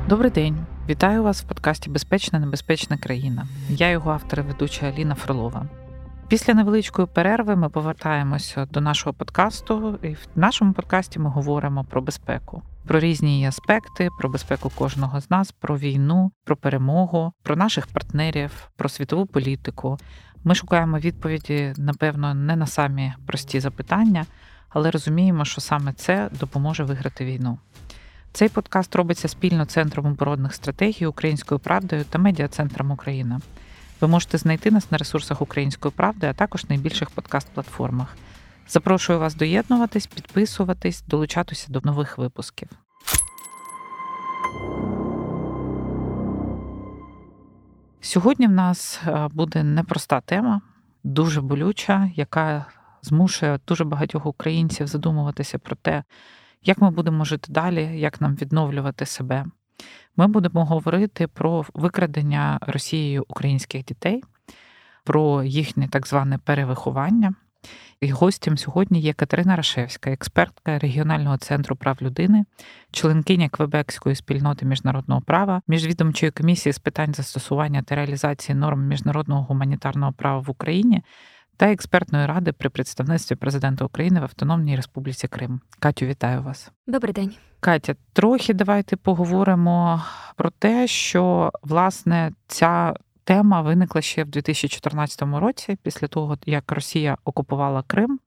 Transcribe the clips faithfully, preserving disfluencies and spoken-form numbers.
Добрий день! Вітаю вас в подкасті «Безпечна, небезпечна країна». Я його автор і ведуча Аліна Фролова. Після невеличкої перерви ми повертаємося до нашого подкасту, і в нашому подкасті ми говоримо про безпеку. Про різні її аспекти, про безпеку кожного з нас, про війну, про перемогу, про наших партнерів, про світову політику. Ми шукаємо відповіді, напевно, не на самі прості запитання, але розуміємо, що саме це допоможе виграти війну. Цей подкаст робиться спільно Центром оборонних стратегій «Українською правдою» та Медіа-центром Україна. Ви можете знайти нас на ресурсах «Української правди», а також на найбільших подкаст-платформах. Запрошую вас доєднуватись, підписуватись, долучатися до нових випусків. Сьогодні в нас буде непроста тема, дуже болюча, яка змушує дуже багатьох українців задумуватися про те, як ми будемо жити далі, як нам відновлювати себе. Ми будемо говорити про викрадення Росією українських дітей, про їхнє так зване перевиховання. І гостем сьогодні є Катерина Рашевська, експертка регіонального центру прав людини, членкиня Квебекської спільноти міжнародного права, міжвідомчої комісії з питань застосування та реалізації норм міжнародного гуманітарного права в Україні та експертної ради при представництві президента України в Автономній Республіці Крим. Катю, вітаю вас. Добрий день. Катя, трохи давайте поговоримо про те, що, власне, ця тема виникла ще в дві тисячі чотирнадцятому році, після того, як Росія окупувала Крим,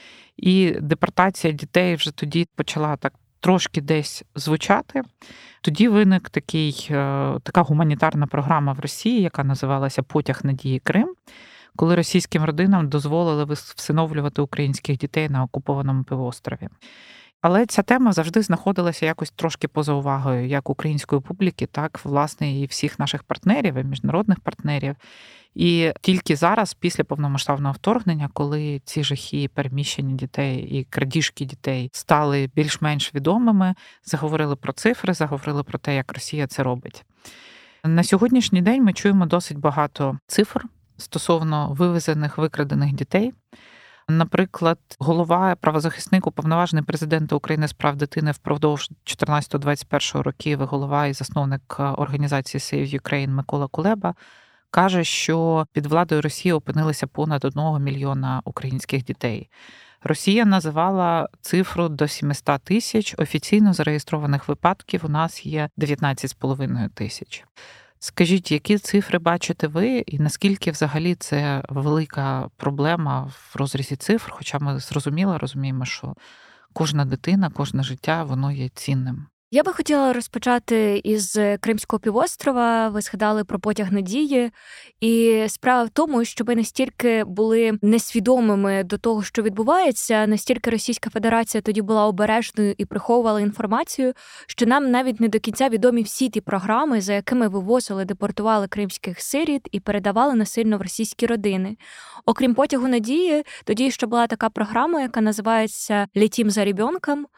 і депортація дітей вже тоді почала так трошки десь звучати. Тоді виник такий, така гуманітарна програма в Росії, яка називалася «Потяг надії Крим», коли російським родинам дозволили всиновлювати українських дітей на окупованому півострові. Але ця тема завжди знаходилася якось трошки поза увагою як української публіки, так, власне, і всіх наших партнерів, і міжнародних партнерів. І тільки зараз, після повномасштабного вторгнення, коли ці жахи переміщення дітей і крадіжки дітей стали більш-менш відомими, заговорили про цифри, заговорили про те, як Росія це робить. На сьогоднішній день ми чуємо досить багато цифр стосовно вивезених, викрадених дітей. Наприклад, голова, правозахисник, уповноважений президента України з прав дитини впродовж чотирнадцятого - двадцять першого років, голова і засновник організації Save Ukraine Микола Кулеба, каже, що під владою Росії опинилися понад одного мільйона українських дітей. Росія називала цифру до сімсот тисяч, офіційно зареєстрованих випадків у нас є дев'ятнадцять з половиною тисяч. Скажіть, які цифри бачите ви, і наскільки взагалі це велика проблема в розрізі цифр, хоча ми зрозуміло розуміємо, що кожна дитина, кожне життя, воно є цінним. Я би хотіла розпочати із Кримського півострова. Ви згадали про потяг надії. І справа в тому, що ми настільки були несвідомими до того, що відбувається, настільки Російська Федерація тоді була обережною і приховувала інформацію, що нам навіть не до кінця відомі всі ті програми, за якими вивозили, депортували кримських сиріт і передавали насильно в російські родини. Окрім потягу надії, тоді ще була така програма, яка називається «Летім за ребенком».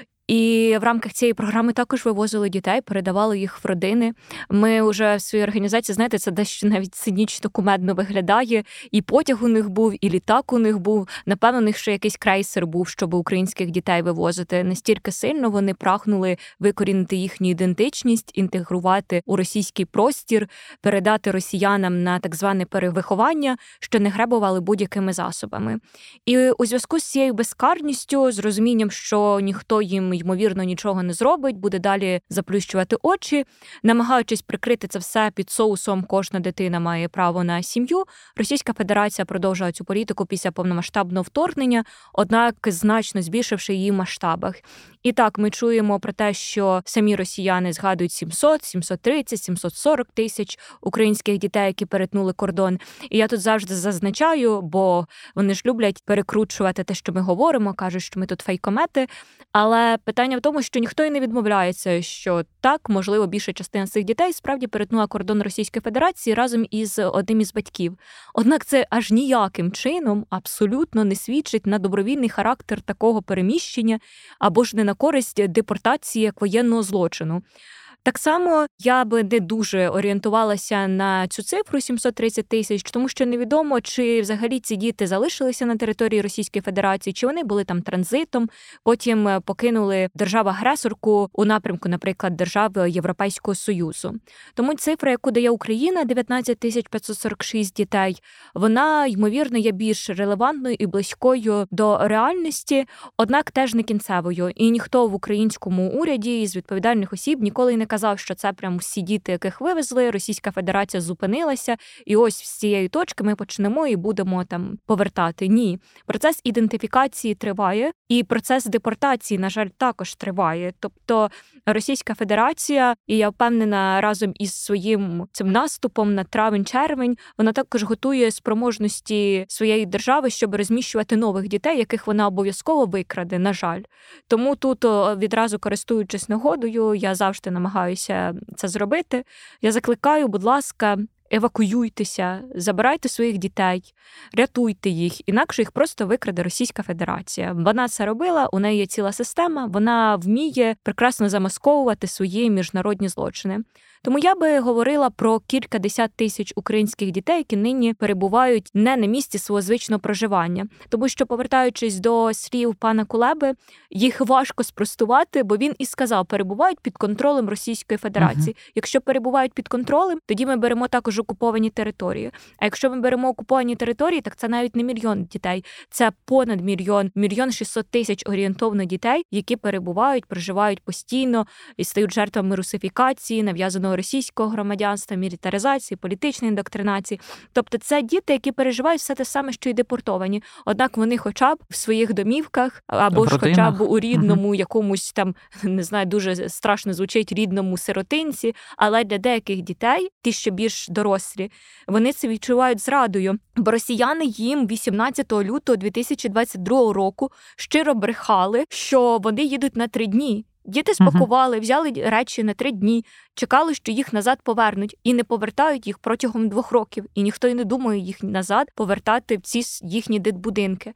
І в рамках цієї програми також вивозили дітей, передавали їх в родини. Ми вже в своїй організації, знаєте, це дещо навіть цинічно, кумедно виглядає. І потяг у них був, і літак у них був. Напевно, у них ще якийсь крейсер був, щоб українських дітей вивозити. Настільки сильно вони прагнули викорінити їхню ідентичність, інтегрувати у російський простір, передати росіянам на так зване перевиховання, що не гребували будь-якими засобами. І у зв'язку з цією безкарністю, з розумінням, що ніхто їм ймовірно, нічого не зробить, буде далі заплющувати очі. Намагаючись прикрити це все під соусом «кожна дитина має право на сім'ю», Російська Федерація продовжує цю політику після повномасштабного вторгнення, однак значно збільшивши її в масштабах. І так, ми чуємо про те, що самі росіяни згадують сімсот, сімсот тридцять, сімсот сорок тисяч українських дітей, які перетнули кордон. І я тут завжди зазначаю, бо вони ж люблять перекручувати те, що ми говоримо, кажуть, що ми тут фейкомети. Але питання в тому, що ніхто і не відмовляється, що так, можливо, більша частина цих дітей справді перетнула кордон Російської Федерації разом із одним із батьків. Однак це аж ніяким чином абсолютно не свідчить на добровільний характер такого переміщення або ж не на користь депортації як воєнного злочину. Так само я би не дуже орієнтувалася на цю цифру сімсот тридцять тисяч, тому що невідомо, чи взагалі ці діти залишилися на території Російської Федерації, чи вони були там транзитом, потім покинули державу-агресорку у напрямку, наприклад, держави Європейського Союзу. Тому цифра, яку дає Україна, дев'ятнадцять тисяч п'ятсот сорок шість дітей, вона, ймовірно, є більш релевантною і близькою до реальності, однак теж не кінцевою. І ніхто в українському уряді із відповідальних осіб ніколи не казав, що це прям всі діти, яких вивезли, Російська Федерація зупинилася, і ось з цієї точки ми почнемо і будемо там повертати. Ні. Процес ідентифікації триває, і процес депортації, на жаль, також триває. Тобто Російська Федерація, і я впевнена, разом із своїм цим наступом на травень-червень, вона також готує спроможності своєї держави, щоб розміщувати нових дітей, яких вона обов'язково викраде, на жаль. Тому тут, відразу користуючись нагодою, я завжди намагаюся це зробити. Я закликаю, будь ласка, евакуюйтеся, забирайте своїх дітей, рятуйте їх, інакше їх просто викраде Російська Федерація. Вона це робила, у неї є ціла система, вона вміє прекрасно замасковувати свої міжнародні злочини. Тому я би говорила про кількадесят тисяч українських дітей, які нині перебувають не на місці свого звичного проживання. Тому що, повертаючись до слів пана Кулеби, їх важко спростувати, бо він і сказав, перебувають під контролем Російської Федерації. Uh-huh. Якщо перебувають під контролем, тоді ми беремо також окуповані території. А якщо ми беремо окуповані території, так це навіть не мільйон дітей, це понад мільйон, мільйон шістсот тисяч орієнтовно дітей, які перебувають, проживають постійно і стають жертвами русифікації, нав'язаного російського громадянства, мілітаризації, політичної індоктринації. Тобто це діти, які переживають все те саме, що й депортовані. Однак вони хоча б в своїх домівках, або ж хоча б у рідному угу. якомусь там, не знаю, дуже страшно звучить, рідному сиротинці, але для деяких дітей, ті, що більш дорослі, вони це відчувають зрадою. Бо росіяни їм вісімнадцятого лютого дві тисячі двадцять другого року щиро брехали, що вони їдуть на три дні. Діти спакували, взяли речі на три дні, чекали, що їх назад повернуть, і не повертають їх протягом двох років. І ніхто й не думає їх назад повертати в ці їхні дитбудинки.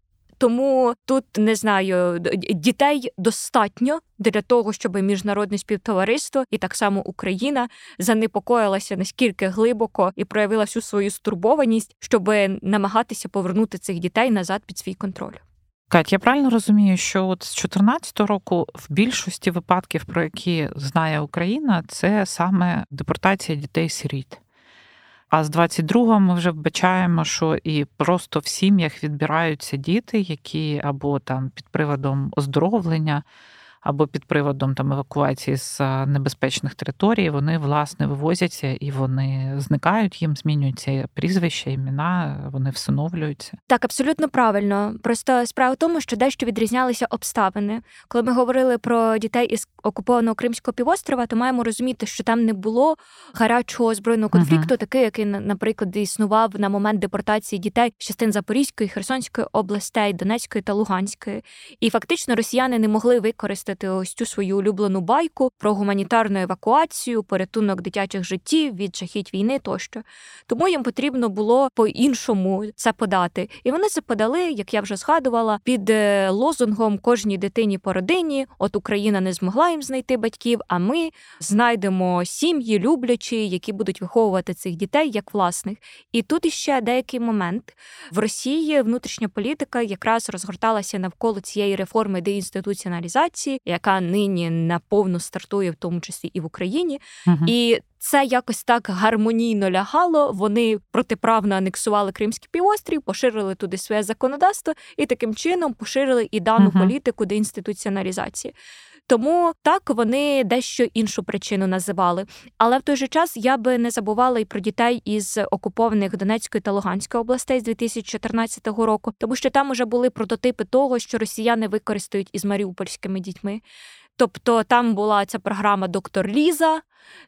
Тому тут, не знаю, дітей достатньо для того, щоб міжнародне співтовариство і так само Україна занепокоїлася наскільки глибоко і проявила всю свою стурбованість, щоб намагатися повернути цих дітей назад під свій контроль. Кать, я правильно розумію, що от з чотирнадцятого року в більшості випадків, про які знає Україна, це саме депортація дітей-сиріт. А з двадцять другого ми вже вбачаємо, що і просто в сім'ях відбираються діти, які або там під приводом оздоровлення, або під приводом там евакуації з небезпечних територій, вони, власне, вивозяться і вони зникають, їм змінюються прізвища, імена, вони всиновлюються. Так, абсолютно правильно. Просто справа в тому, що дещо відрізнялися обставини. Коли ми говорили про дітей із окупованого Кримського півострова, то маємо розуміти, що там не було гарячого збройного конфлікту, uh-huh. такий, який, наприклад, існував на момент депортації дітей з частин Запорізької, Херсонської областей, Донецької та Луганської. І фактично росіяни не могли використати ось цю свою улюблену байку про гуманітарну евакуацію, порятунок дитячих життів від жахіть війни тощо. Тому їм потрібно було по-іншому це подати. І вони це подали, як я вже згадувала, під лозунгом «Кожній дитині по родині», от Україна не змогла їм знайти батьків, а ми знайдемо сім'ї люблячі, які будуть виховувати цих дітей як власних. І тут іще деякий момент. В Росії внутрішня політика якраз розгорталася навколо цієї реформи деінституціоналізації, яка нині наповну стартує, в тому числі і в Україні. Угу. І це якось так гармонійно лягало. Вони протиправно анексували Кримський півострів, поширили туди своє законодавство і таким чином поширили і дану угу. політику деінституціоналізації. Тому так вони дещо іншу причину називали. Але в той же час я би не забувала і про дітей із окупованих Донецької та Луганської областей з дві тисячі чотирнадцятого року, тому що там уже були прототипи того, що росіяни використають із маріупольськими дітьми. Тобто там була ця програма «Доктор Ліза»,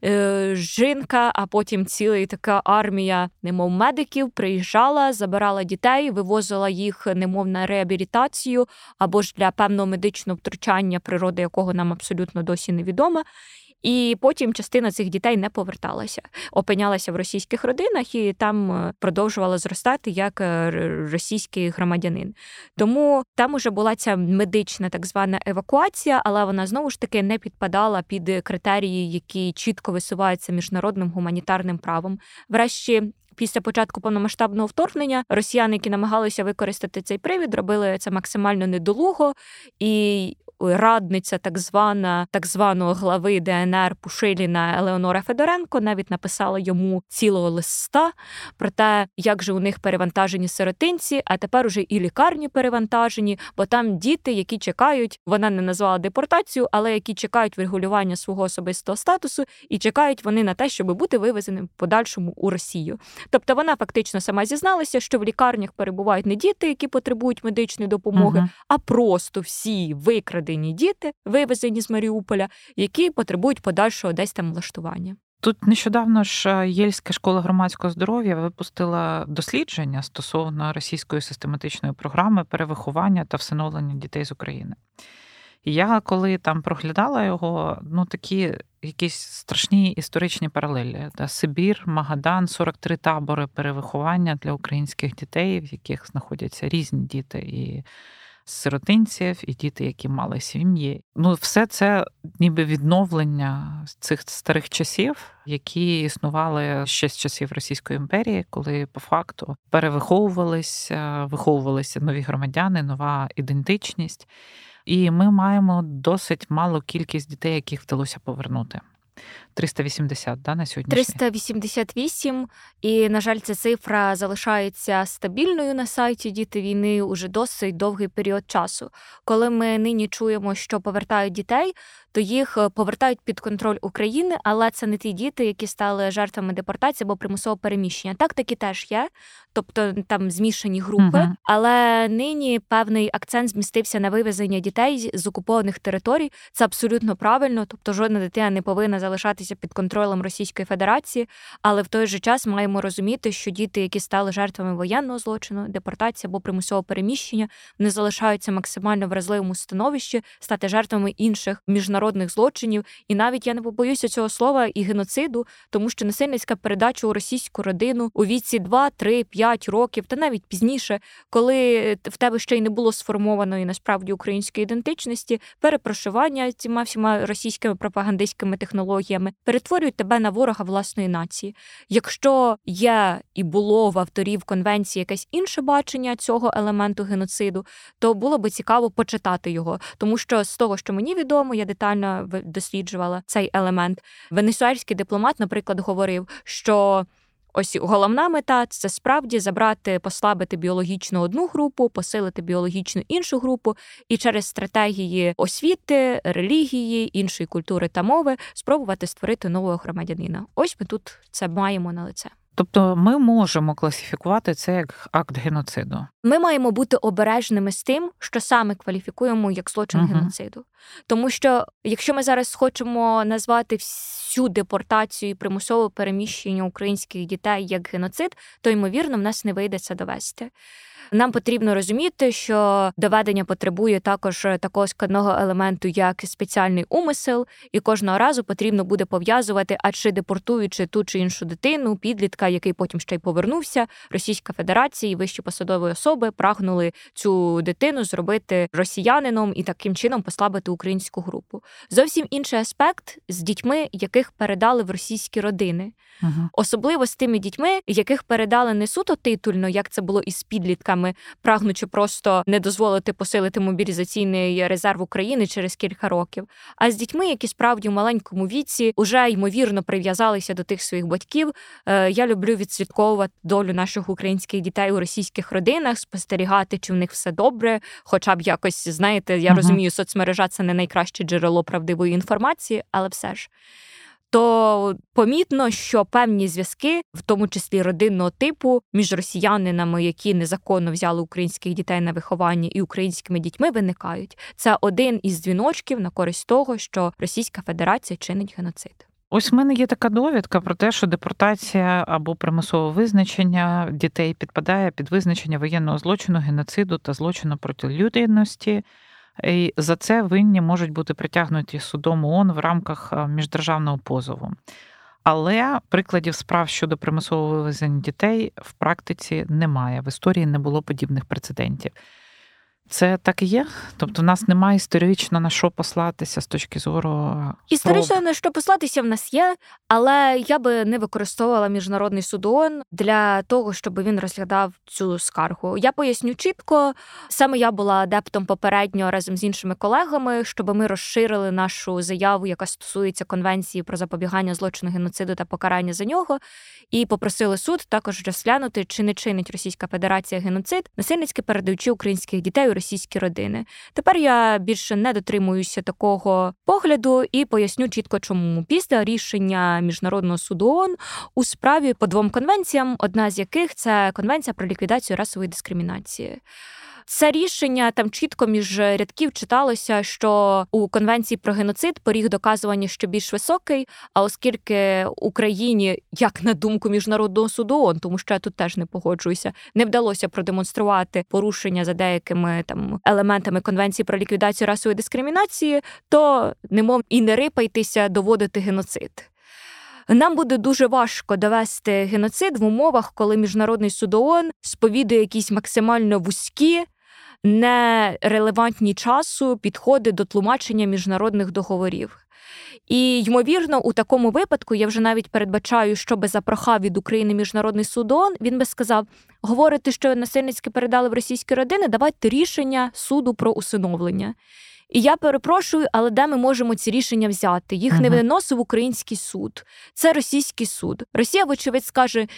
жінка, а потім ціла така армія, немов медиків, приїжджала, забирала дітей, вивозила їх, немов на реабілітацію, або ж для певного медичного втручання, природи якого нам абсолютно досі невідома. і потім частина цих дітей не поверталася. Опинялася в російських родинах і там продовжувала зростати як російський громадянин. Тому там уже була ця медична так звана евакуація, але вона знову ж таки не підпадала під критерії, які чітко висуваються міжнародним гуманітарним правом. Врешті, після початку повномасштабного вторгнення росіяни, які намагалися використати цей привід, робили це максимально недолуго, і радниця так звана, так званого глави Де Ен Ер Пушиліна Елеонора Федоренко навіть написала йому цілого листа про те, як же у них перевантажені сиротинці, а тепер уже і лікарні перевантажені, бо там діти, які чекають, вона не назвала депортацію, але які чекають врегулювання свого особистого статусу, і чекають вони на те, щоб бути вивезеним в подальшому у Росію. Тобто вона фактично сама зізналася, що в лікарнях перебувають не діти, які потребують медичної допомоги, uh-huh. а просто всі викрадені діти, вивезені з Маріуполя, які потребують подальшого десь там влаштування. Тут нещодавно ж Єльська школа громадського здоров'я випустила дослідження стосовно російської систематичної програми перевиховання та всиновлення дітей з України. І я, коли там проглядала його, ну такі якісь страшні історичні паралелі. Да? Сибір, Магадан, сорок три табори перевиховання для українських дітей, в яких знаходяться різні діти і сиротинців, і діти, які мали сім'ї. Ну, все це ніби відновлення цих старих часів, які існували ще з часів Російської імперії, коли по факту перевиховувалися, виховувалися нові громадяни, нова ідентичність. І ми маємо досить малу кількість дітей, яких вдалося повернути. триста вісімдесят, да, на сьогоднішній? триста вісімдесят вісім, і, на жаль, ця цифра залишається стабільною на сайті «Діти війни» уже досить довгий період часу. Коли ми нині чуємо, що повертають дітей, то їх повертають під контроль України, але це не ті діти, які стали жертвами депортації або примусового переміщення. Так, такі теж є, тобто там змішані групи, uh-huh. але нині певний акцент змістився на вивезення дітей з окупованих територій. Це абсолютно правильно, тобто жодна дитина не повинна залишатися під контролем Російської Федерації, але в той же час маємо розуміти, що діти, які стали жертвами воєнного злочину, депортації або примусового переміщення, вони залишаються максимально вразливому становищі, стати жертвами інших міжнародних злочинів, і навіть я не побоюся цього слова і геноциду, тому що насильницька передача у російську родину у віці два, три, п'ять років, та навіть пізніше, коли в тебе ще й не було сформованої насправді української ідентичності, перепрошування цими всіма російськими пропагандистськими технологіями, перетворюють тебе на ворога власної нації. Якщо є і було в авторів конвенції якесь інше бачення цього елементу геноциду, то було би цікаво почитати його, тому що з того, що мені відомо, я детально досліджувала цей елемент. Венесуельський дипломат, наприклад, говорив, що ось головна мета – це справді забрати, послабити біологічну одну групу, посилити біологічну іншу групу, і через стратегії освіти, релігії, іншої культури та мови спробувати створити нового громадянина. Ось ми тут це маємо на лице. Тобто ми можемо класифікувати це як акт геноциду? Ми маємо бути обережними з тим, що саме кваліфікуємо як злочин uh-huh. геноциду. Тому що, якщо ми зараз хочемо назвати всю депортацію і примусове переміщення українських дітей як геноцид, то, ймовірно, в нас не вийде це довести. Нам потрібно розуміти, що доведення потребує також такого складного елементу, як спеціальний умисел, і кожного разу потрібно буде пов'язувати, а чи депортуючи ту чи іншу дитину, підлітка, який потім ще й повернувся, Російська Федерація і вищі посадові особи прагнули цю дитину зробити росіянином і таким чином послабити українську групу. Зовсім інший аспект з дітьми, яких передали в російські родини. Угу. Особливо з тими дітьми, яких передали не суто титульно, як це було із підлітками, прагнучи просто не дозволити посилити мобілізаційний резерв України через кілька років, а з дітьми, які справді в маленькому віці уже, ймовірно, прив'язалися до тих своїх батьків. Я люблю відслідковувати долю наших українських дітей у російських родинах, спостерігати, чи в них все добре, хоча б якось, знаєте, я uh-huh. розумію, соцмережа – це не найкраще джерело правдивої інформації, але все ж. То помітно, що певні зв'язки, в тому числі родинного типу, між росіянинами, які незаконно взяли українських дітей на виховання, і українськими дітьми виникають. Це один із дзвіночків на користь того, що Російська Федерація чинить геноцид. Ось в мене є така довідка про те, що депортація або примусове визначення дітей підпадає під визначення воєнного злочину, геноциду та злочину проти людяності І за це винні можуть бути притягнуті судом ООН в рамках міждержавного позову. Але прикладів справ щодо примусового вивезення дітей в практиці немає. В історії не було подібних прецедентів. Це так і є? Тобто в нас немає історично на що послатися з точки зору Історично проб. На що послатися в нас є, але я би не використовувала Міжнародний суд ООН для того, щоб він розглядав цю скаргу. Я поясню чітко, саме я була адептом попередньо разом з іншими колегами, щоб ми розширили нашу заяву, яка стосується Конвенції про запобігання злочину геноциду та покарання за нього, і попросили суд також розглянути, чи не чинить Російська Федерація геноцид, насильницьки передаючи українських дітей у російські родини. Тепер я більше не дотримуюся такого погляду і поясню чітко чому. Після рішення Міжнародного суду ООН у справі по двом конвенціям, одна з яких – це Конвенція про ліквідацію расової дискримінації. Це рішення, там чітко між рядків читалося, що у Конвенції про геноцид поріг доказування ще більш високий, а оскільки Україні, як на думку Міжнародного суду ООН, тому що я тут теж не погоджуюся, не вдалося продемонструвати порушення за деякими там елементами Конвенції про ліквідацію расової дискримінації, то немов і не рипайтеся доводити геноцид. Нам буде дуже важко довести геноцид в умовах, коли Міжнародний суд ООН сповідує якісь максимально вузькі, нерелевантні часу підходи до тлумачення міжнародних договорів. І, ймовірно, у такому випадку, я вже навіть передбачаю, що би запрохав від України Міжнародний суд ООН, він би сказав, говорите, що насильницьки передали в російські родини, давайте рішення суду про усиновлення. І я перепрошую, але де ми можемо ці рішення взяти? Їх uh-huh. не виносив український суд. Це російський суд. Росія, вочевидь, скаже,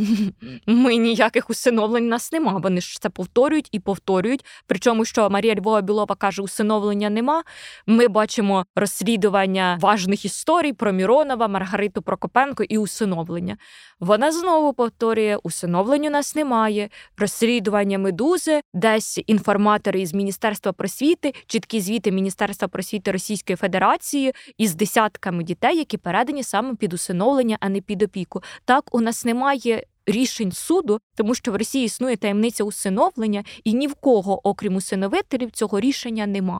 ми ніяких усиновлень у нас нема. Вони ж це повторюють і повторюють. Причому, що Марія Львова-Білова каже, усиновлення нема. Ми бачимо розслідування важних історій про Міронова, Маргариту Прокопенко і усиновлення. Вона знову повторює, усиновлень у нас немає. Розслідування «Медузи», десь інформатори із Міністерства просвіти, чіткі звіти Міністерства просвіти Російської Федерації із десятками дітей, які передані саме під усиновлення, а не під опіку. Так, у нас немає рішень суду, тому що в Росії існує таємниця усиновлення, і ні в кого, окрім усиновителів, цього рішення нема.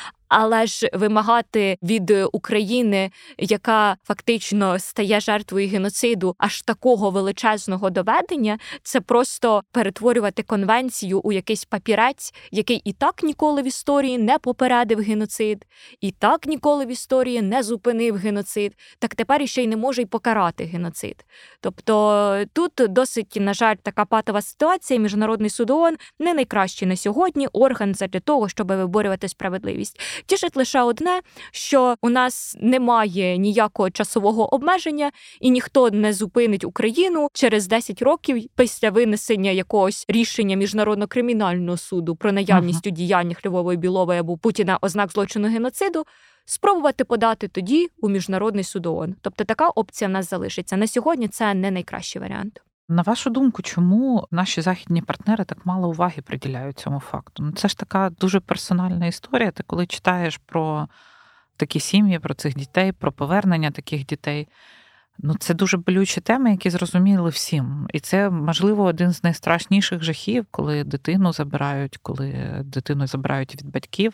Але ж вимагати від України, яка фактично стає жертвою геноциду, аж такого величезного доведення, це просто перетворювати конвенцію у якийсь папірець, який і так ніколи в історії не попередив геноцид, і так ніколи в історії не зупинив геноцид, так тепер іще й не може й покарати геноцид. Тобто тут досить, на жаль, така патова ситуація. Міжнародний суд ООН не найкращий на сьогодні орган для того, щоб виборювати справедливість. Тішить лише одне, що у нас немає ніякого часового обмеження і ніхто не зупинить Україну через десять років після винесення якогось рішення Міжнародного кримінального суду про наявність у діяннях Львової-Білової або Путіна ознак злочину геноциду, спробувати подати тоді у Міжнародний суд ООН. Тобто така опція в нас залишиться. На сьогодні це не найкращий варіант. На вашу думку, чому наші західні партнери так мало уваги приділяють цьому факту? Ну, це ж така дуже персональна історія. Ти коли читаєш про такі сім'ї, про цих дітей, про повернення таких дітей, ну це дуже болючі теми, які зрозуміли всім. І це, можливо, один з найстрашніших жахів, коли дитину забирають, коли дитину забирають від батьків.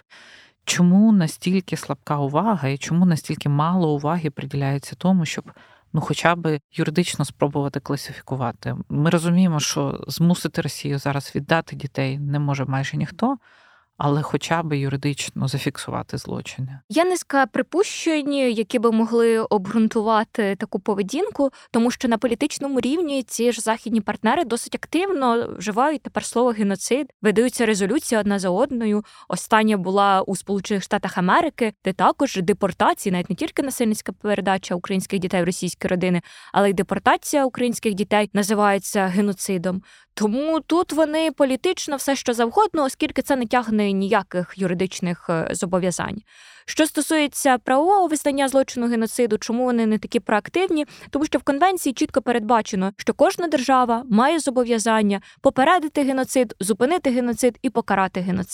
Чому настільки слабка увага і чому настільки мало уваги приділяється тому, щоб ну, хоча б юридично спробувати класифікувати. Ми розуміємо, що змусити Росію зараз віддати дітей не може майже ніхто, але хоча б юридично зафіксувати злочини. Є низка припущень, які би могли обґрунтувати таку поведінку, тому що на політичному рівні ці ж західні партнери досить активно вживають тепер слово «геноцид», видаються резолюції одна за одною. Остання була у Сполучених Штатах Америки, де також депортації, навіть не тільки насильницька передача українських дітей в російські родини, але й депортація українських дітей називається геноцидом. Тому тут вони політично все що завгодно, оскільки це не тягне ніяких юридичних зобов'язань. Що стосується правового визнання злочину геноциду, чому вони не такі проактивні? Тому що в конвенції чітко передбачено, що кожна держава має зобов'язання попередити геноцид, зупинити геноцид і покарати геноцид.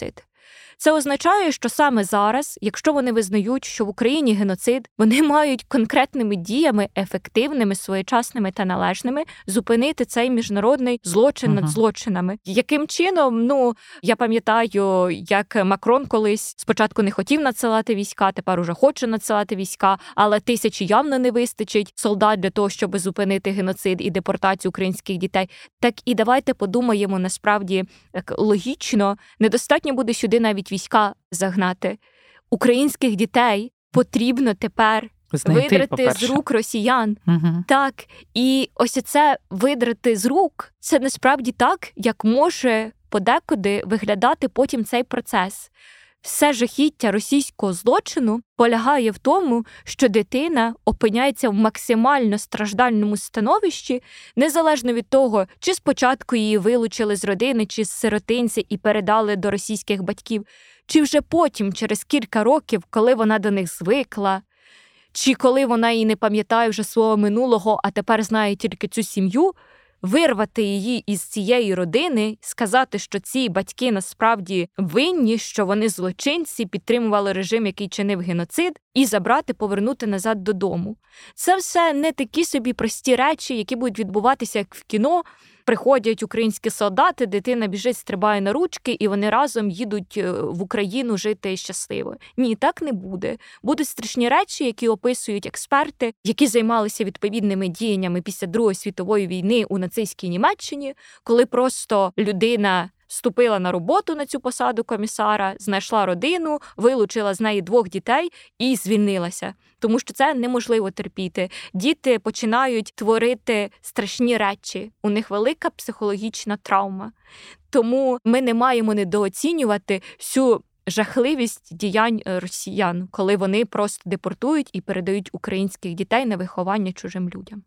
Це означає, що саме зараз, якщо вони визнають, що в Україні геноцид, вони мають конкретними діями, ефективними, своєчасними та належними зупинити цей міжнародний злочин над злочинами. Яким чином? Ну, я пам'ятаю, як Макрон колись спочатку не хотів надсилати війська, тепер уже хоче надсилати війська, але тисячі явно не вистачить солдат для того, щоб зупинити геноцид і депортацію українських дітей. Так і давайте подумаємо, насправді, як логічно, недостатньо буде сюди навіть війська загнати. Українських дітей потрібно тепер знайти, видрати по-перше. з рук росіян. Угу. Так, і ось це видрати з рук, це насправді так, як може подекуди виглядати потім цей процес. Все жахіття російського злочину полягає в тому, що дитина опиняється в максимально страждальному становищі, незалежно від того, чи спочатку її вилучили з родини, чи з сиротинця і передали до російських батьків, чи вже потім, через кілька років, коли вона до них звикла, чи коли вона і не пам'ятає вже свого минулого, а тепер знає тільки цю сім'ю, вирвати її із цієї родини, сказати, що ці батьки насправді винні, що вони злочинці, підтримували режим, який чинив геноцид, і забрати, повернути назад додому. Це все не такі собі прості речі, які будуть відбуватися, як в кіно. Приходять українські солдати, дитина біжить, стрибає на ручки, і вони разом їдуть в Україну жити щасливо. Ні, так не буде. Будуть страшні речі, які описують експерти, які займалися відповідними діяннями після Другої світової війни у нацистській Німеччині, коли просто людина вступила на роботу на цю посаду комісара, знайшла родину, вилучила з неї двох дітей і звільнилася. Тому що це неможливо терпіти. Діти починають творити страшні речі. У них велика психологічна травма. Тому ми не маємо недооцінювати всю жахливість діянь росіян, коли вони просто депортують і передають українських дітей на виховання чужим людям.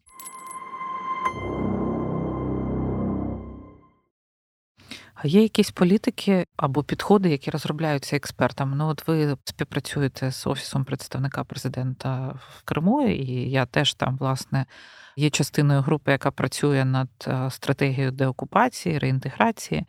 А є якісь політики або підходи, які розробляються експертами? Ну, от ви співпрацюєте з Офісом представника президента в Криму, і я теж там, власне, є частиною групи, яка працює над стратегією деокупації, реінтеграції.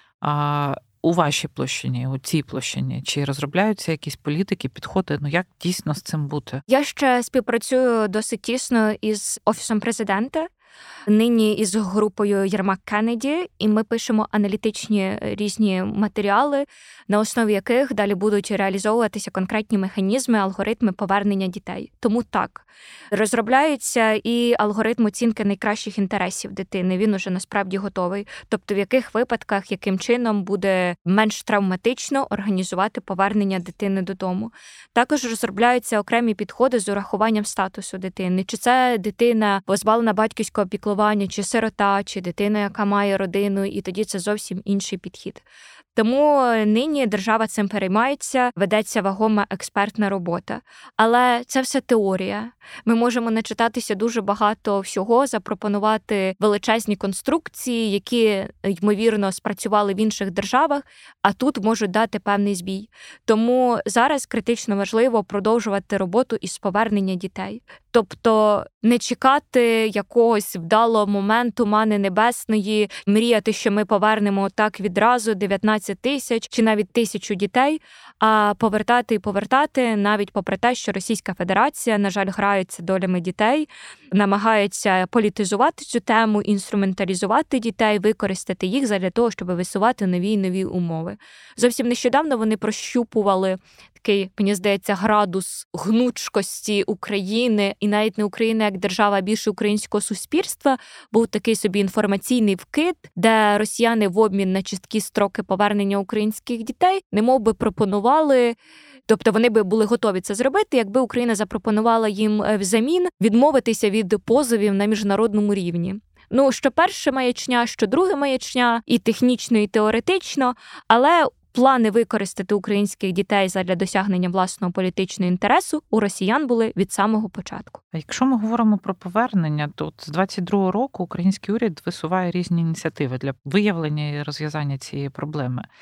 А у вашій площині, у цій площині, чи розробляються якісь політики, підходи? Ну, як дійсно з цим бути? Я ще співпрацюю досить тісно із Офісом президента, нині із групою Єрмак Кеннеді, і ми пишемо аналітичні різні матеріали, на основі яких далі будуть реалізовуватися конкретні механізми, алгоритми повернення дітей. Тому так, розробляється і алгоритм оцінки найкращих інтересів дитини, він уже насправді готовий. Тобто в яких випадках, яким чином буде менш травматично організувати повернення дитини додому. Також розробляються окремі підходи з урахуванням статусу дитини. Чи це дитина позбавлена батьківського піклування, чи сирота, чи дитина, яка має родину, і тоді це зовсім інший підхід. Тому нині держава цим переймається, ведеться вагома експертна робота. Але це все теорія. Ми можемо начитатися дуже багато всього, запропонувати величезні конструкції, які, ймовірно, спрацювали в інших державах, а тут можуть дати певний збій. Тому зараз критично важливо продовжувати роботу із повернення дітей. Тобто не чекати якогось вдалого моменту мани небесної, мріяти, що ми повернемо так відразу дев'ятнадцять тисяч чи навіть тисячу дітей, а повертати і повертати, навіть попри те, що Російська Федерація, на жаль, грається долями дітей, намагається політизувати цю тему, інструменталізувати дітей, використати їх задля того, щоб висувати нові і нові умови. Зовсім нещодавно вони прощупували такий, мені здається, градус гнучкості України, і навіть не України як держава, а більше українського суспільства. Був такий собі інформаційний вкид, де росіяни в обмін на чіткі строки повернення українських дітей немов би пропонували, тобто вони би були готові це зробити, якби Україна запропонувала їм взамін відмовитися від позовів на міжнародному рівні. Ну, що перше маячня, що друге маячня, і технічно, і теоретично, але плани використати українських дітей задля досягнення власного політичного інтересу у росіян були від самого початку. А якщо ми говоримо про повернення, то з двадцять другого року український уряд висуває різні ініціативи для виявлення і розв'язання цієї проблеми.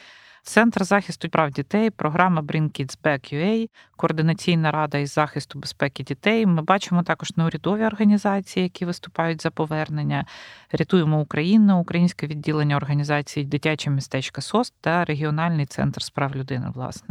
Центр захисту прав дітей, програма Bring Kids Back ю ей, Координаційна рада із захисту безпеки дітей. Ми бачимо також неурядові організації, які виступають за повернення. Рятуємо Україну, українське відділення організації «Дитяче містечко СОС» та регіональний центр з прав людини, власне.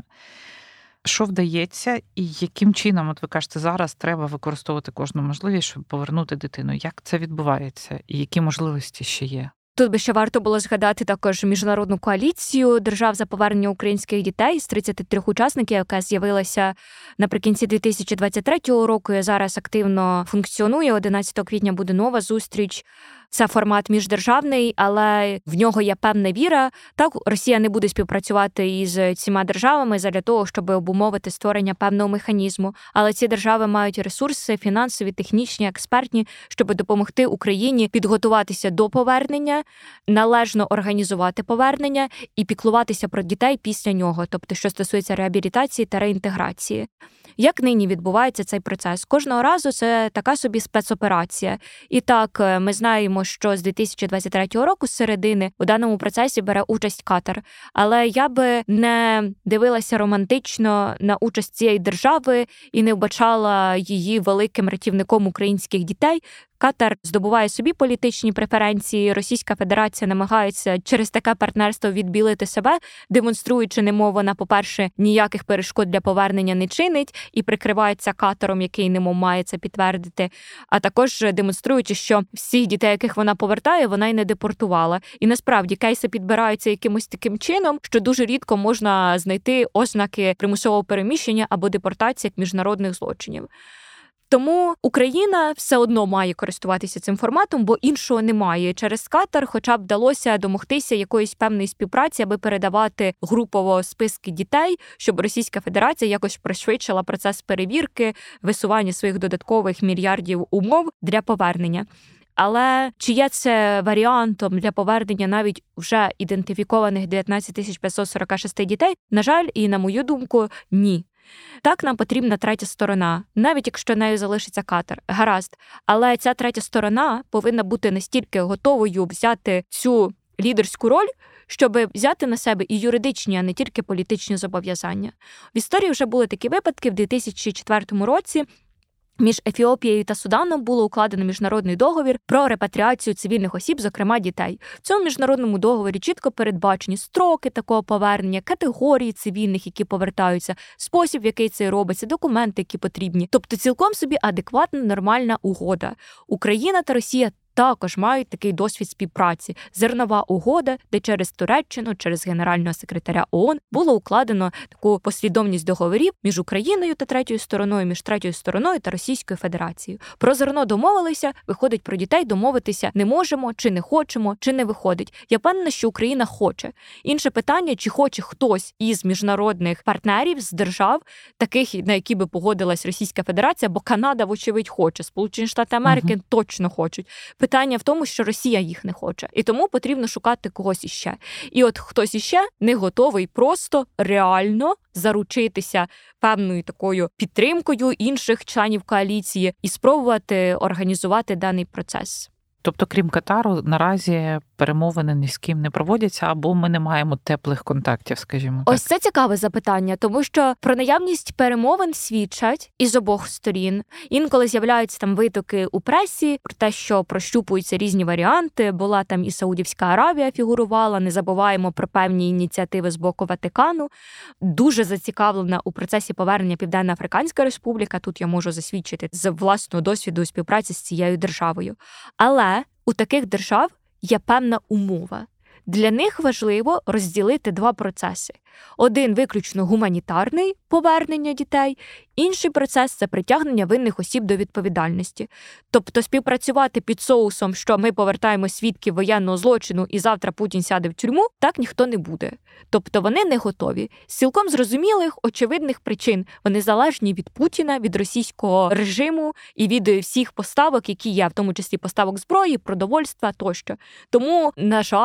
Що вдається і яким чином, от ви кажете, зараз треба використовувати кожну можливість, щоб повернути дитину? Як це відбувається і які можливості ще є? Тут би ще варто було згадати також міжнародну коаліцію держав за повернення українських дітей з тридцяти трьох учасників, яка з'явилася наприкінці дві тисячі двадцять третього року і зараз активно функціонує. одинадцятого квітня буде нова зустріч. Це формат міждержавний, але в нього є певна віра. Так, Росія не буде співпрацювати із цими державами задля того, щоб обумовити створення певного механізму. Але ці держави мають ресурси фінансові, технічні, експертні, щоб допомогти Україні підготуватися до повернення, належно організувати повернення і піклуватися про дітей після нього, тобто що стосується реабілітації та реінтеграції. Як нині відбувається цей процес? Кожного разу це така собі спецоперація. І так, ми знаємо, що з дві тисячі двадцять третього року, з середини, у даному процесі бере участь Катар. Але я би не дивилася романтично на участь цієї держави і не вбачала її великим рятівником українських дітей. Катар здобуває собі політичні преференції, Російська Федерація намагається через таке партнерство відбілити себе, демонструючи, немов вона, по-перше, ніяких перешкод для повернення не чинить і прикривається Катаром, який, немов, має це підтвердити, а також демонструючи, що всіх дітей, яких вона повертає, вона й не депортувала. І насправді кейси підбираються якимось таким чином, що дуже рідко можна знайти ознаки примусового переміщення або депортації як міжнародних злочинів. Тому Україна все одно має користуватися цим форматом, бо іншого немає. Через Катар хоча б вдалося домогтися якоїсь певної співпраці, аби передавати групово списки дітей, щоб Російська Федерація якось пришвидшила процес перевірки, висування своїх додаткових мільярдів умов для повернення. Але чи є це варіантом для повернення навіть вже ідентифікованих дев'ятнадцять тисяч п'ятсот сорок шість дітей? На жаль, і на мою думку, ні. Так, нам потрібна третя сторона, навіть якщо нею залишиться Катар. Гаразд. Але ця третя сторона повинна бути настільки готовою взяти цю лідерську роль, щоб взяти на себе і юридичні, а не тільки політичні зобов'язання. В історії вже були такі випадки. В дві тисячі четвертому році між Ефіопією та Суданом було укладено міжнародний договір про репатріацію цивільних осіб, зокрема дітей. В цьому міжнародному договорі чітко передбачені строки такого повернення, категорії цивільних, які повертаються, спосіб, в який це робиться, документи, які потрібні. Тобто цілком собі адекватна, нормальна угода. Україна та Росія також мають такий досвід співпраці. Зернова угода, де через Туреччину, через генерального секретаря ООН було укладено таку послідовність договорів між Україною та третьою стороною, між третьою стороною та Російською Федерацією. Про зерно домовилися, виходить, про дітей домовитися не можемо, чи не хочемо, чи не виходить. Я певна, що Україна хоче. Інше питання, чи хоче хтось із міжнародних партнерів, з держав, таких, на які би погодилась Російська Федерація, бо Канада, вочевидь, хоче, Сполучені Штати Америки uh-huh. точно хочуть. Питання в тому, що Росія їх не хоче. І тому потрібно шукати когось іще. І от хтось іще не готовий просто реально заручитися певною такою підтримкою інших членів коаліції і спробувати організувати даний процес. Тобто, крім Катару, наразі перемовини ні з ким не проводяться, або ми не маємо теплих контактів, скажімо так? Ось це цікаве запитання, тому що про наявність перемовин свідчать із обох сторін. Інколи з'являються там витоки у пресі про те, що прощупуються різні варіанти. Була там і Саудівська Аравія фігурувала, не забуваємо про певні ініціативи з боку Ватикану. Дуже зацікавлена у процесі повернення Південно-Африканська Республіка. Тут я можу засвідчити з власного досвіду співпраці з цією державою. Але у таких держав є певна умова. Для них важливо розділити два процеси. Один виключно гуманітарний – повернення дітей, інший процес – це притягнення винних осіб до відповідальності. Тобто співпрацювати під соусом, що ми повертаємо свідків воєнного злочину і завтра Путін сяде в тюрму, так ніхто не буде. Тобто вони не готові. З цілком зрозумілих, очевидних причин. Вони залежні від Путіна, від російського режиму і від всіх поставок, які є, в тому числі поставок зброї, продовольства тощо. Тому, на жаль,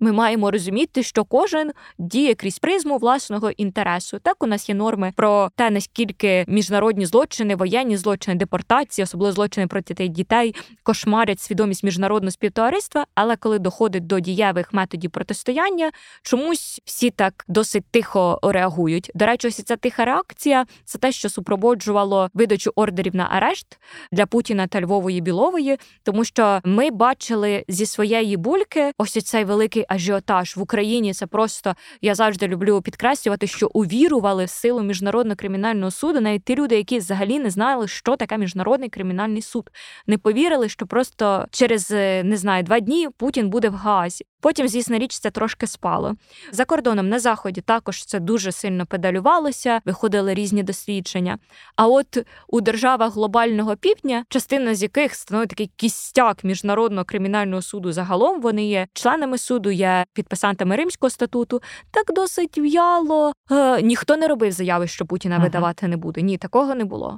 ми маємо розуміти, що кожен діє крізь призму власного інтересу. Так, у нас є норми про те, наскільки міжнародні злочини, воєнні злочини, депортації, особливо злочини проти дітей, кошмарять свідомість міжнародного співтовариства, але коли доходить до дієвих методів протистояння, чомусь всі так досить тихо реагують. До речі, ось ця тиха реакція – це те, що супроводжувало видачу ордерів на арешт для Путіна та Львової Білової, тому що ми бачили зі своєї бульки ось цей великий ажіотаж. В Україні це просто, я завжди люблю підкреслювати, що увірували в силу Міжнародного кримінального суду навіть ті люди, які взагалі не знали, що таке Міжнародний кримінальний суд. Не повірили, що просто через, не знаю, два дні Путін буде в Гаазі. Потім, звісно, річ, це трошки спало. За кордоном, на Заході також це дуже сильно педалювалося, виходили різні дослідження. А от у державах глобального півдня, частина з яких становить такий кістяк Міжнародного кримінального суду загалом, вони є членами суду, є підписантами Римського статуту, так досить в'яло. Е, ніхто не робив заяви, що Путіна ага. видавати не буде. Ні, такого не було.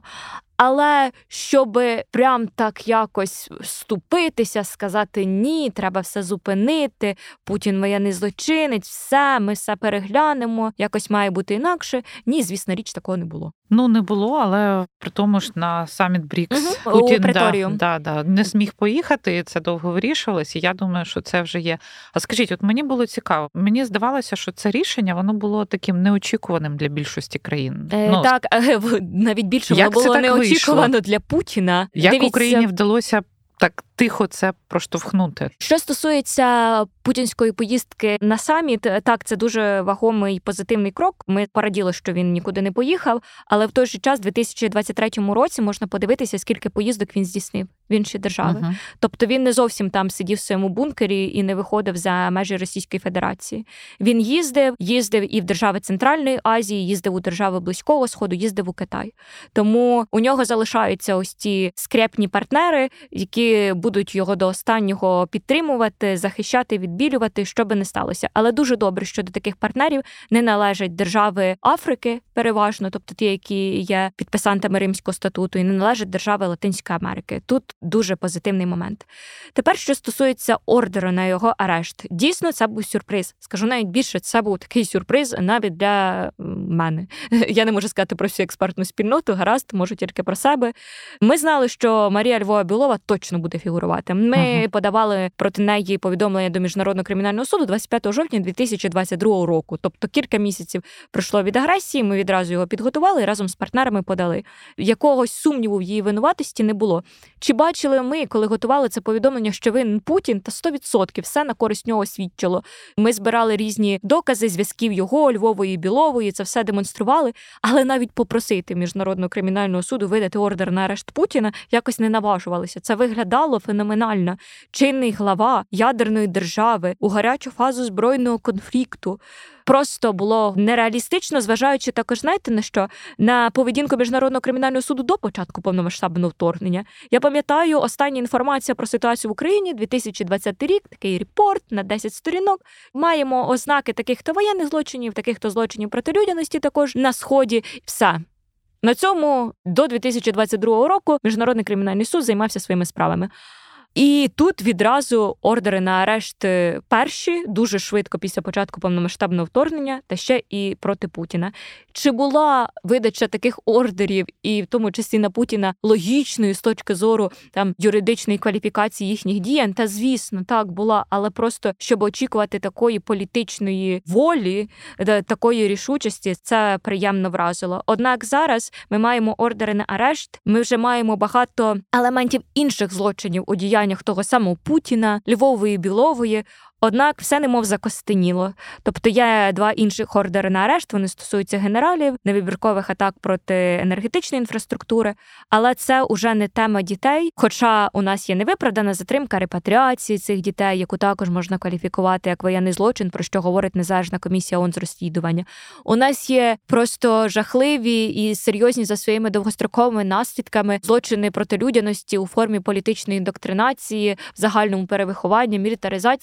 Але щоб прям так якось вступитися, сказати «ні, треба все зупинити, Путін воєнний злочинець, все, ми все переглянемо, якось має бути інакше», ні, звісно, річ, такого не було. Ну, не було, але при тому ж на саміт брікс угу. Путін да, да, да, не зміг поїхати, і це довго вирішувалось, і я думаю, що це вже є. А скажіть, от мені було цікаво, мені здавалося, що це рішення, воно було таким неочікуваним для більшості країн. Е, ну, так, навіть більше воно було неочікувано вийшло? Для Путіна. Як Дивіться, Україні вдалося так тихо це проштовхнути? Що стосується путінської поїздки на саміт, так, це дуже вагомий позитивний крок. Ми пораділи, що він нікуди не поїхав, але в той же час, в дві тисячі двадцять третьому році, можна подивитися, скільки поїздок він здійснив в інші держави. Uh-huh. Тобто він не зовсім там сидів в своєму бункері і не виходив за межі Російської Федерації. Він їздив, їздив і в держави Центральної Азії, їздив у держави Близького Сходу, їздив у Китай. Тому у нього залишаються ось ті скрепні партнери, які будуть його до останнього підтримувати, захищати, відбілювати, що би не сталося. Але дуже добре, що до таких партнерів не належать держави Африки переважно, тобто ті, які є підписантами Римського статуту, і не належать держави Латинської Америки. Тут дуже позитивний момент. Тепер, що стосується ордеру на його арешт. Дійсно, це був сюрприз. Скажу навіть більше, це був такий сюрприз навіть для мене. Я не можу сказати про всю експертну спільноту, гаразд, можу тільки про себе. Ми знали, що Марія Львова-Білова точно буде фігурувати. Ми uh-huh. подавали проти неї повідомлення до Міжнародного кримінального суду двадцять п'ятого жовтня дві тисячі двадцять другого року. Тобто кілька місяців пройшло від агресії, ми відразу його підготували і разом з партнерами подали. Якогось сумніву в її винуватості не було. Чи бачили ми, коли готували це повідомлення, що винен Путін, та сто відсотків все на користь нього свідчило. Ми збирали різні докази, зв'язків його, Львової, Білової, це все демонстрували, але навіть попросити Міжнародного кримінального суду видати ордер на арешт Путіна якось не наважувалися. Це виглядало феноменально. Чинний глава ядерної держави у гарячу фазу збройного конфлікту. Просто було нереалістично, зважаючи також, знаєте, на що? На поведінку Міжнародного кримінального суду до початку повномасштабного вторгнення. Я пам'ятаю, остання інформація про ситуацію в Україні, дві тисячі двадцятий рік, такий репорт на десять сторінок. Маємо ознаки таких-то воєнних злочинів, таких-то злочинів проти людяності також на Сході. Все. На цьому до дві тисячі двадцять другого року Міжнародний кримінальний суд займався своїми справами. І тут відразу ордери на арешт перші, дуже швидко після початку повномасштабного вторгнення, та ще і проти Путіна. Чи була видача таких ордерів, і в тому числі на Путіна, логічною з точки зору там юридичної кваліфікації їхніх діянь? Та, звісно, так була, але просто, щоб очікувати такої політичної волі, такої рішучості, це приємно вразило. Однак зараз ми маємо ордери на арешт, ми вже маємо багато елементів інших злочинів у діяннях того самого Путіна, Львової, Білової. Однак все немов закостеніло. Тобто є два інших ордери на арешт, вони стосуються генералів, невибіркових атак проти енергетичної інфраструктури, але це уже не тема дітей, хоча у нас є невиправдана затримка репатріації цих дітей, яку також можна кваліфікувати як воєнний злочин, про що говорить незалежна комісія ООН з розслідування. У нас є просто жахливі і серйозні за своїми довгостроковими наслідками злочини проти людяності у формі політичної індоктринації, загальному перевиховання, мілітаризації України.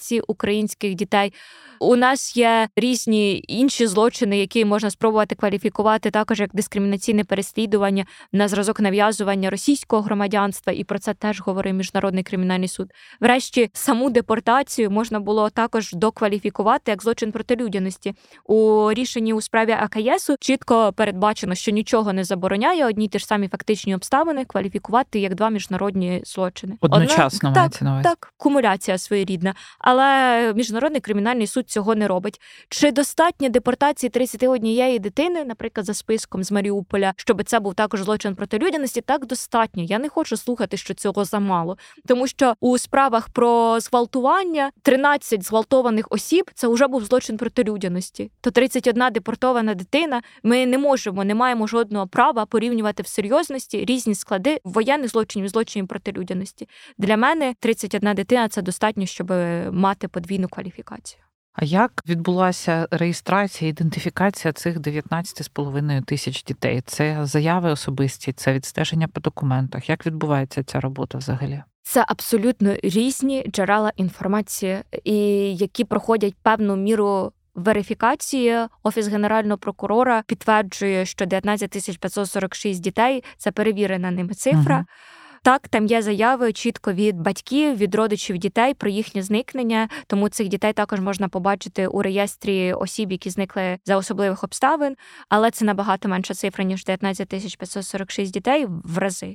українських дітей. У нас є різні інші злочини, які можна спробувати кваліфікувати також як дискримінаційне переслідування на зразок нав'язування російського громадянства, і про це теж говорив Міжнародний кримінальний суд. Врешті, саму депортацію можна було також докваліфікувати як злочин проти людяності. У рішенні у справі АКЄСу чітко передбачено, що нічого не забороняє одні й ті ж самі фактичні обставини кваліфікувати як два міжнародні злочини. Одночасно Одна, мається на увазі. Так, так, кумуляція своєрідна. Але Міжнародний кримінальний суд цього не робить. Чи достатньо депортації тридцять однієї дитини, наприклад, за списком з Маріуполя, щоб це був також злочин проти людяності? Так, достатньо. Я не хочу слухати, що цього замало. Тому що у справах про зґвалтування тринадцять зґвалтованих осіб – це вже був злочин проти людяності. То тридцять одна депортована дитина, ми не можемо, не маємо жодного права порівнювати в серйозності різні склади воєнних злочинів і злочинів проти людяності. Для мене тридцять одна дитина – це достатньо, щоб мати подвійну кваліфікацію. А як відбулася реєстрація, ідентифікація цих дев'ятнадцять з половиною тисяч дітей? Це заяви особисті, це відстеження по документах. Як відбувається ця робота взагалі? Це абсолютно різні джерела інформації, і які проходять певну міру верифікації. Офіс Генерального прокурора підтверджує, що дев'ятнадцять тисяч п'ятсот сорок шість дітей – це перевірена ними цифра. Угу. Так, там є заяви чітко від батьків, від родичів дітей про їхнє зникнення, тому цих дітей також можна побачити у реєстрі осіб, які зникли за особливих обставин, але це набагато менша цифра, ніж дев'ятнадцять тисяч п'ятсот сорок шість дітей в рази.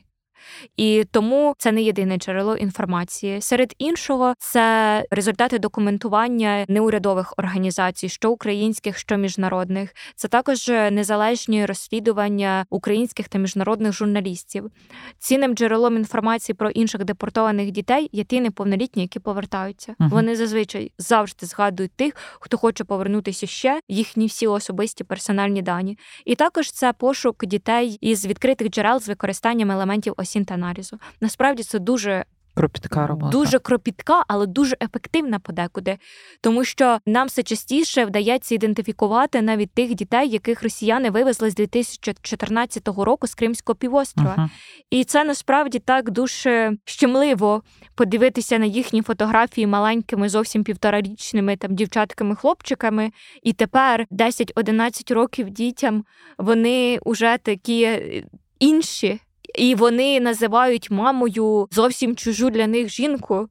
І тому це не єдине джерело інформації. Серед іншого, це результати документування неурядових організацій, що українських, що міжнародних. Це також незалежні розслідування українських та міжнародних журналістів. Цінним джерелом інформації про інших депортованих дітей є ті неповнолітні, які повертаються. Uh-huh. Вони зазвичай завжди згадують тих, хто хоче повернутися ще, їхні всі особисті персональні дані. І також це пошук дітей із відкритих джерел з використанням елементів осінт-аналізу. Насправді це дуже кропітка робота. Дуже кропітка, але дуже ефективна подекуди. Тому що нам все частіше вдається ідентифікувати навіть тих дітей, яких росіяни вивезли з дві тисячі чотирнадцятого року з Кримського півострова. Uh-huh. І це насправді так дуже щемливо подивитися на їхні фотографії маленькими, зовсім півторарічними там дівчатками-хлопчиками. І тепер десять-одинадцять років дітям вони вже такі інші. І вони називають мамою зовсім чужу для них жінку.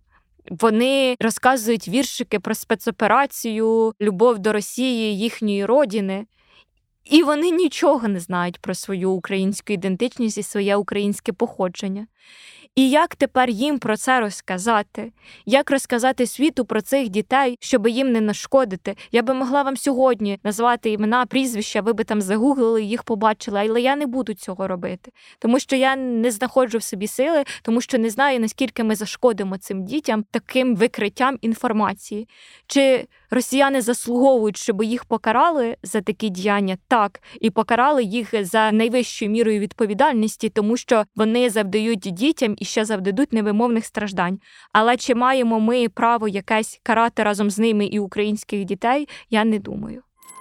Вони розказують віршики про спецоперацію, любов до Росії, їхньої родини. І вони нічого не знають про свою українську ідентичність і своє українське походження. І як тепер їм про це розказати? Як розказати світу про цих дітей, щоб їм не нашкодити? Я би могла вам сьогодні назвати імена, прізвища, ви би там загуглили, їх побачили, але я не буду цього робити. Тому що я не знаходжу в собі сили, тому що не знаю, наскільки ми зашкодимо цим дітям таким викриттям інформації. Чи росіяни заслуговують, щоб їх покарали за такі діяння? Так. І покарали їх за найвищою мірою відповідальності, тому що вони завдають дітям і ще завдадуть невимовних страждань. Але чи маємо ми право якесь карати разом з ними і українських дітей, я не думаю.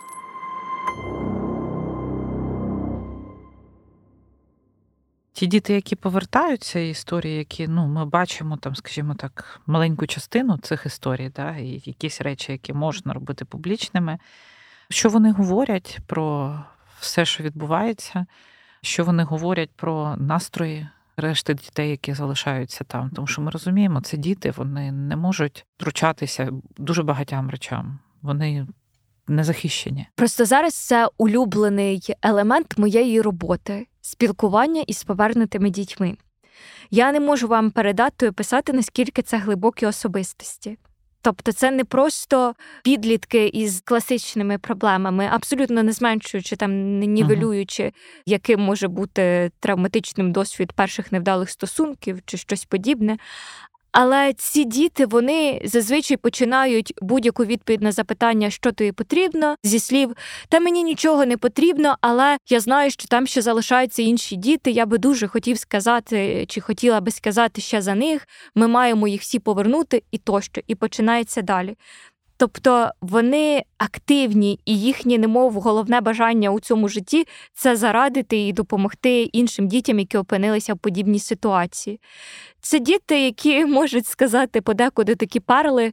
Ті діти, які повертаються, історії, які, ну, ми бачимо там, скажімо так, маленьку частину цих історій, да, і якісь речі, які можна робити публічними, що вони говорять про все, що відбувається, що вони говорять про настрої решти дітей, які залишаються там. Тому що ми розуміємо, це діти, вони не можуть втручатися дуже багатьом речам. Вони не захищені. Просто зараз це улюблений елемент моєї роботи – спілкування із повернутими дітьми. Я не можу вам передати і описати, наскільки це глибокі особистості. Тобто це не просто підлітки із класичними проблемами, абсолютно не зменшуючи, там, не нівелюючи, uh-huh. яким може бути травматичним досвід перших невдалих стосунків чи щось подібне. Але ці діти, вони зазвичай починають будь-яку відповідь на запитання, що тобі потрібно, зі слів «та мені нічого не потрібно, але я знаю, що там ще залишаються інші діти, я би дуже хотів сказати, чи хотіла би сказати ще за них, ми маємо їх всі повернути» і тощо, і починається далі. Тобто вони активні, і їхнє, немов, головне бажання у цьому житті – це зарадити і допомогти іншим дітям, які опинилися в подібній ситуації. Це діти, які можуть сказати подекуди такі перли.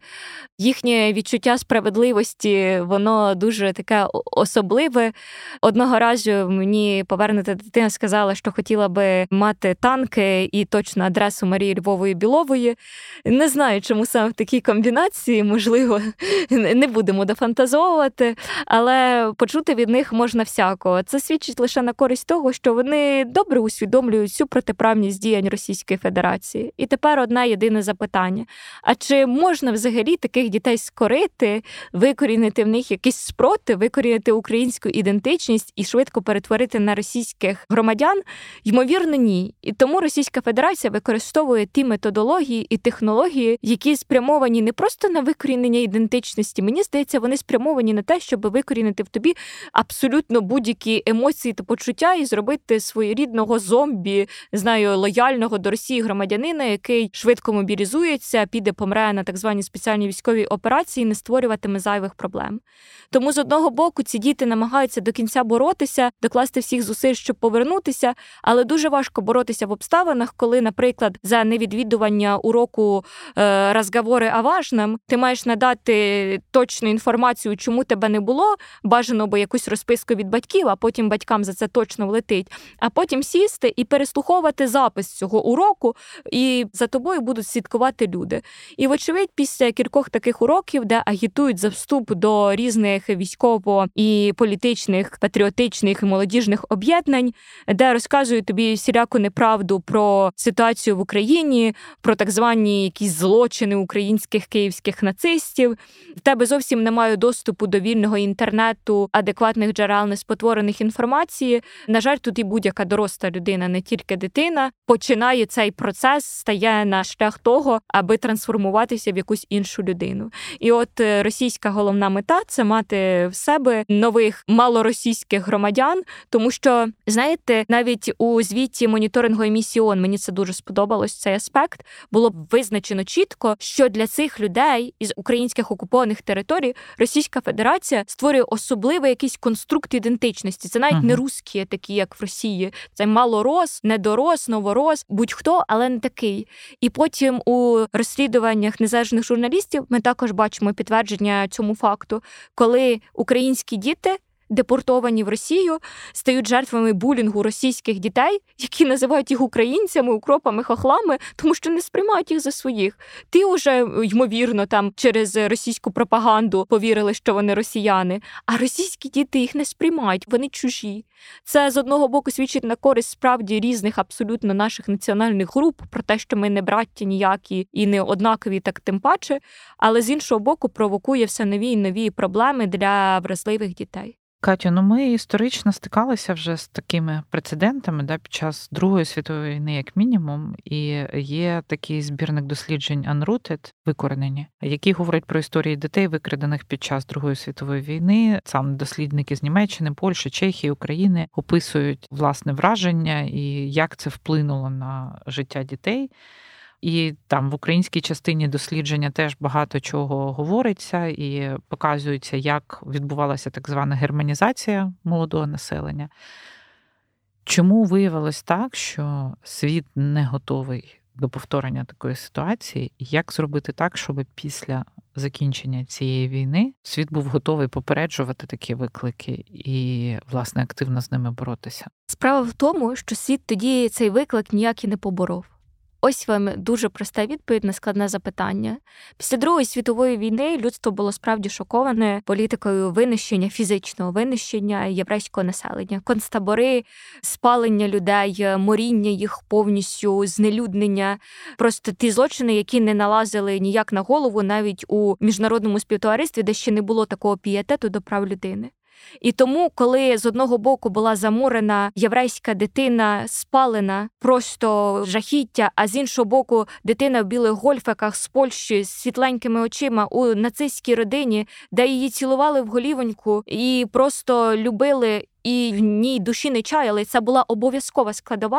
Їхнє відчуття справедливості, воно дуже таке особливе. Одного разу мені повернута дитина сказала, що хотіла би мати танки і точну адресу Марії Львової Білової. Не знаю, чому саме в такій комбінації, можливо, не будемо дофантазовувати, але почути від них можна всякого. Це свідчить лише на користь того, що вони добре усвідомлюють всю протиправність діянь Російської Федерації. І тепер одне єдине запитання. А чи можна взагалі таких дітей скорити, викорінити в них якийсь спротив, викорінити українську ідентичність і швидко перетворити на російських громадян? Ймовірно, ні. І тому Російська Федерація використовує ті методології і технології, які спрямовані не просто на викорінення ідентичності. Мені здається, вони спрямовані на те, щоб викорінити в тобі абсолютно будь-які емоції та почуття і зробити своєрідного зомбі, знаю, лояльного до Росії громадянина, який швидко мобілізується, піде, помре на так звані спеціальні військові операції і не створюватиме зайвих проблем. Тому, з одного боку, ці діти намагаються до кінця боротися, докласти всіх зусиль, щоб повернутися, але дуже важко боротися в обставинах, коли, наприклад, за невідвідування уроку е, «Розговори о важном» ти маєш надати точну інформацію, чому тебе не було, бажано би якусь розписку від батьків, а потім батькам за це точно влетить, а потім сісти і переслуховувати запис цього уроку, і за тобою будуть слідкувати люди. І, вочевидь, після кількох таких уроків, де агітують за вступ до різних військово- і політичних, патріотичних і молодіжних об'єднань, де розказують тобі всіляку неправду про ситуацію в Україні, про так звані якісь злочини українських київських нацистів, в тебе зовсім немає доступу до вільного інтернету, адекватних джерел неспотворених інформації. На жаль, тут і будь-яка доросла людина, не тільки дитина, починає цей процес, стає на шлях того, аби трансформуватися в якусь іншу людину. І от російська головна мета – це мати в себе нових малоросійських громадян, тому що, знаєте, навіть у звіті моніторингової місії ООН, мені це дуже сподобалось, цей аспект, було б визначено чітко, що для цих людей із українських окупованих територій Російська Федерація створює особливий якийсь конструкт ідентичності. Це навіть uh-huh. не русські, такі, як в Росії. Це малорос, недорос, новорос, будь-хто, але не такий. І потім у розслідуваннях незалежних журналістів ми також бачимо підтвердження цьому факту, коли українські діти, депортовані в Росію, стають жертвами булінгу російських дітей, які називають їх українцями, укропами, хохлами, тому що не сприймають їх за своїх. Ти уже, ймовірно, там через російську пропаганду повірили, що вони росіяни, а російські діти їх не сприймають, вони чужі. Це, з одного боку, свідчить на користь справді різних абсолютно наших національних груп, про те, що ми не браття ніякі і не однакові, так тим паче, але з іншого боку провокує все нові і нові проблеми для вразливих дітей. Катю, ну ми історично стикалися вже з такими прецедентами, да, під час Другої світової війни, як мінімум, і є такий збірник досліджень Unrooted, викоренені, які говорять про історії дітей, викрадених під час Другої світової війни. Сам дослідники з Німеччини, Польщі, Чехії, України описують власне враження і як це вплинуло на життя дітей. І там в українській частині дослідження теж багато чого говориться і показується, як відбувалася так звана германізація молодого населення. Чому виявилось так, що світ не готовий до повторення такої ситуації? Як зробити так, щоб після закінчення цієї війни світ був готовий попереджувати такі виклики і, власне, активно з ними боротися? Справа в тому, що світ тоді цей виклик ніяк і не поборов. Ось вам дуже проста відповідь на складне запитання. Після Другої світової війни людство було справді шоковане політикою винищення, фізичного винищення єврейського населення. Концтабори, спалення людей, моріння їх повністю, знелюднення. Просто ті злочини, які не налазили ніяк на голову навіть у міжнародному співтоваристві, де ще не було такого пієтету до прав людини. І тому, коли з одного боку була заморена єврейська дитина, спалена, просто жахіття, а з іншого боку дитина в білих гольфиках з Польщі з світленькими очима у нацистській родині, де її цілували в голівоньку і просто любили, і в ній душі не чаяли, це була обов'язкова складова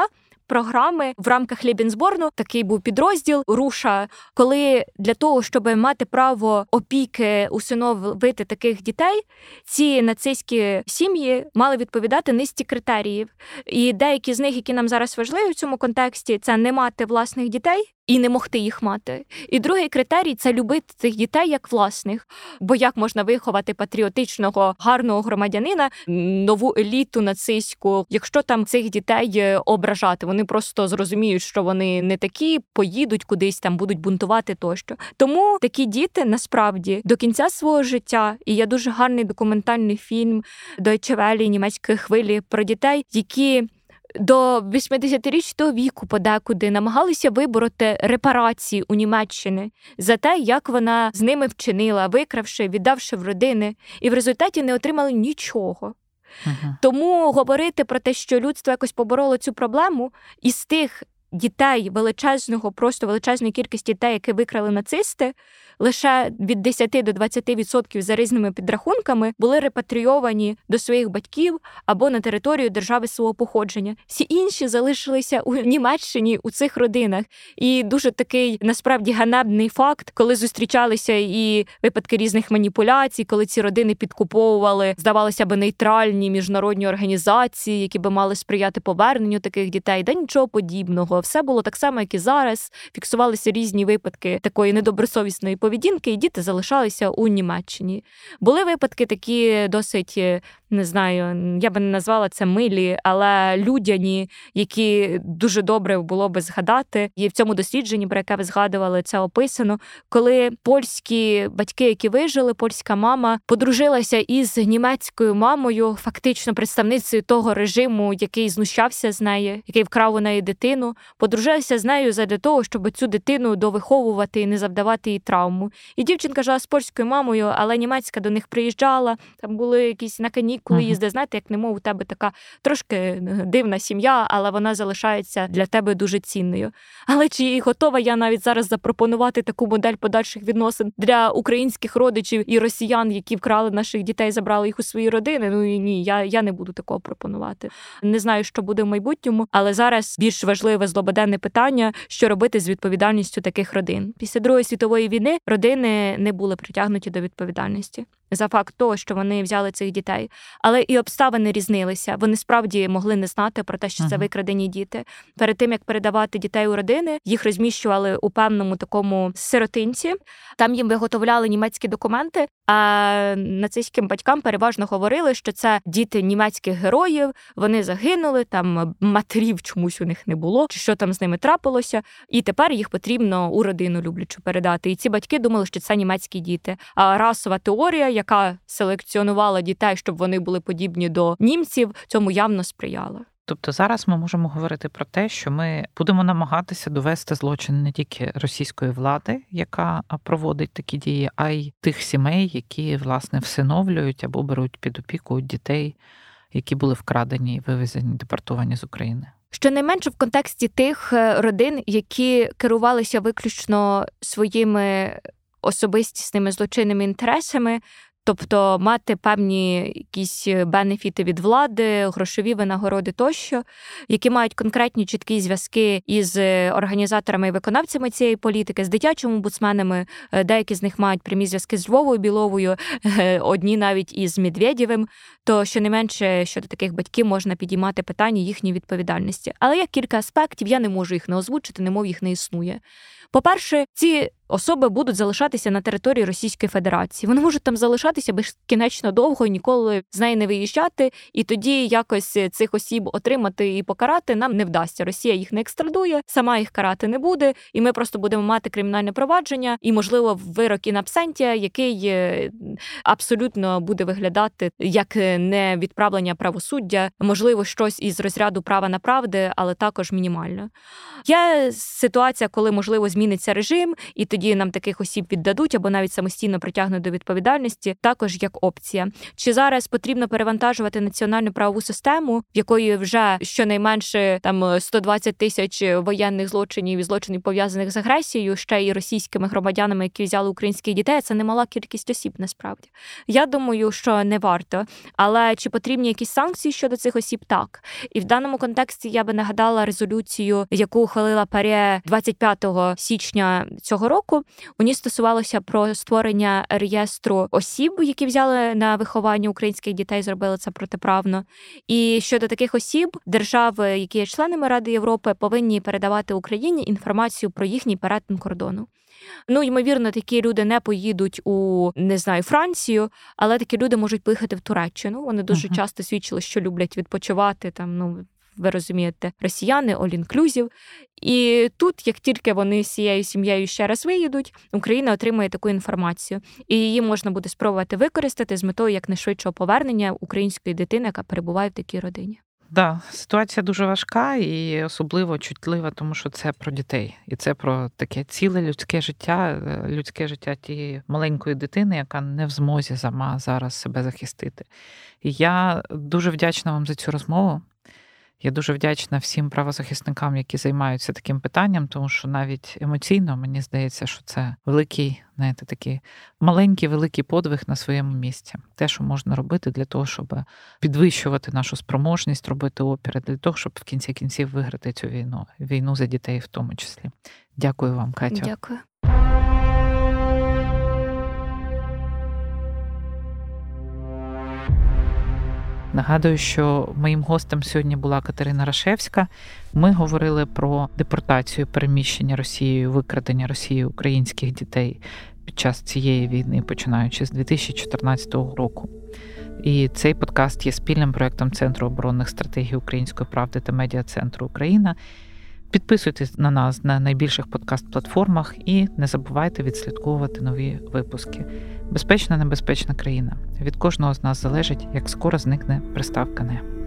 програми в рамках Лебенсборну, такий був підрозділ Руша, коли для того, щоб мати право опіки усиновити таких дітей, ці нацистські сім'ї мали відповідати низці критеріїв. І деякі з них, які нам зараз важливі в цьому контексті, це не мати власних дітей і не могти їх мати. І другий критерій – це любити цих дітей як власних. Бо як можна виховати патріотичного, гарного громадянина, нову еліту нацистську, якщо там цих дітей ображати? Вони просто зрозуміють, що вони не такі, поїдуть кудись, там будуть бунтувати тощо. Тому такі діти, насправді, до кінця свого життя, і є дуже гарний документальний фільм Deutsche Welle, німецької хвилі, про дітей, які до вісімдесятирічного віку подекуди намагалися вибороти репарації у Німеччини за те, як вона з ними вчинила, викравши, віддавши в родини, і в результаті не отримали нічого. Uh-huh. Тому говорити про те, що людство якось побороло цю проблему, із тих дітей величезного, просто величезної кількості дітей, які викрали нацисти, лише від десяти до двадцяти відсотків за різними підрахунками були репатрійовані до своїх батьків або на територію держави свого походження. Всі інші залишилися у Німеччині, у цих родинах. І дуже такий, насправді, ганебний факт, коли зустрічалися і випадки різних маніпуляцій, коли ці родини підкуповували, здавалося б, нейтральні міжнародні організації, які би мали сприяти поверненню таких дітей. Да нічого подібного. Все було так само, як і зараз. Фіксувалися різні випадки такої недобросовісної поведінки, і діти залишалися у Німеччині. Були випадки такі досить, не знаю, я би не назвала це милі, але людяні, які дуже добре було би згадати. І в цьому дослідженні, про яке ви згадували, це описано, коли польські батьки, які вижили, польська мама, подружилася із німецькою мамою, фактично представницею того режиму, який знущався з неї, який вкрав у неї дитину, подружилася з нею задля того, щоб цю дитину довиховувати і не завдавати їй травму. І дівчинка жила з польською мамою, але німецька до них приїжджала, там були якісь на канікули uh-huh. їзди. Знаєте, як немов у тебе така трошки дивна сім'я, але вона залишається для тебе дуже цінною. Але чи готова я навіть зараз запропонувати таку модель подальших відносин для українських родичів і росіян, які вкрали наших дітей, забрали їх у свої родини? Ну і ні, я, я не буду такого пропонувати. Не знаю, що буде в майбутньому, але зараз більш важливе злободенне питання, що робити з відповідальністю таких родин. Після Другої світової війни родини не були притягнуті до відповідальності за факт того, що вони взяли цих дітей. Але і обставини різнилися. Вони справді могли не знати про те, що це викрадені діти. Перед тим, як передавати дітей у родини, їх розміщували у певному такому сиротинці. Там їм виготовляли німецькі документи, а нацистським батькам переважно говорили, що це діти німецьких героїв, вони загинули, там матерів чомусь у них не було, чи що там з ними трапилося, і тепер їх потрібно у родину люблячу передати. І ці батьки думали, що це німецькі діти. А расова теорія, яка селекціонувала дітей, щоб вони були подібні до німців, цьому явно сприяла. Тобто зараз ми можемо говорити про те, що ми будемо намагатися довести злочин не тільки російської влади, яка проводить такі дії, а й тих сімей, які, власне, всиновлюють або беруть під опіку дітей, які були вкрадені, вивезені, депортовані з України. Щонайменше в контексті тих родин, які керувалися виключно своїми особистісними злочинними інтересами, тобто мати певні якісь бенефіти від влади, грошові винагороди тощо, які мають конкретні чіткі зв'язки із організаторами і виконавцями цієї політики, з дитячими омбудсменами, деякі з них мають прямі зв'язки з Львовою Біловою, одні навіть із Медведєвим, то щонайменше щодо таких батьків можна підіймати питання їхньої відповідальності. Але є кілька аспектів, я не можу їх не озвучити, немов їх не існує. По-перше, ці особи будуть залишатися на території Російської Федерації. Вони можуть там залишатися безкінечно довго і ніколи з неї не виїжджати, і тоді якось цих осіб отримати і покарати нам не вдасться. Росія їх не екстрадує, сама їх карати не буде, і ми просто будемо мати кримінальне провадження і, можливо, вирок ін абсентія, який абсолютно буде виглядати як не відправлення правосуддя, можливо, щось із розряду права на правди, але також мінімально. Є ситуація, коли, можливо, зміниться режим, і тоді тоді нам таких осіб віддадуть або навіть самостійно притягнуть до відповідальності, також як опція. Чи зараз потрібно перевантажувати національну правову систему, в якої вже щонайменше там сто двадцять тисяч воєнних злочинів і злочинів пов'язаних з агресією, ще й російськими громадянами, які взяли українських дітей, це немала кількість осіб насправді. Я думаю, що не варто. Але чи потрібні якісь санкції щодо цих осіб? Так. І в даному контексті я би нагадала резолюцію, яку ухвалила ПАРЄ двадцять п'ятого січня цього року. У ній стосувалося про створення реєстру осіб, які взяли на виховання українських дітей, зробили це протиправно. І щодо таких осіб, держави, які є членами Ради Європи, повинні передавати Україні інформацію про їхній перетин кордону. Ну, ймовірно, такі люди не поїдуть у, не знаю, Францію, але такі люди можуть поїхати в Туреччину. Вони дуже uh-huh. часто свідчили, що люблять відпочивати, там, ну, ви розумієте, росіяни, all-inclusive. І тут, як тільки вони з цією сім'єю ще раз виїдуть, Україна отримає таку інформацію. І її можна буде спробувати використати з метою якнайшвидшого повернення української дитини, яка перебуває в такій родині. Да, ситуація дуже важка і особливо чутлива, тому що це про дітей. І це про таке ціле людське життя, людське життя тієї маленької дитини, яка не в змозі сама зараз себе захистити. І я дуже вдячна вам за цю розмову. Я дуже вдячна всім правозахисникам, які займаються таким питанням, тому що навіть емоційно мені здається, що це великий, знаєте, такий маленький, великий подвиг на своєму місці. Те, що можна робити для того, щоб підвищувати нашу спроможність, робити опіри, для того, щоб в кінці кінців виграти цю війну. Війну за дітей в тому числі. Дякую вам, Катя. Дякую. Нагадую, що моїм гостем сьогодні була Катерина Рашевська. Ми говорили про депортацію, переміщення Росією, викрадення Росією українських дітей під час цієї війни, починаючи з дві тисячі чотирнадцятого року. І цей подкаст є спільним проєктом Центру оборонних стратегій Української правди та Медіа-центру Україна. Підписуйтесь на нас на найбільших подкаст-платформах і не забувайте відслідковувати нові випуски. Безпечна, небезпечна країна. Від кожного з нас залежить, як скоро зникне приставка «не».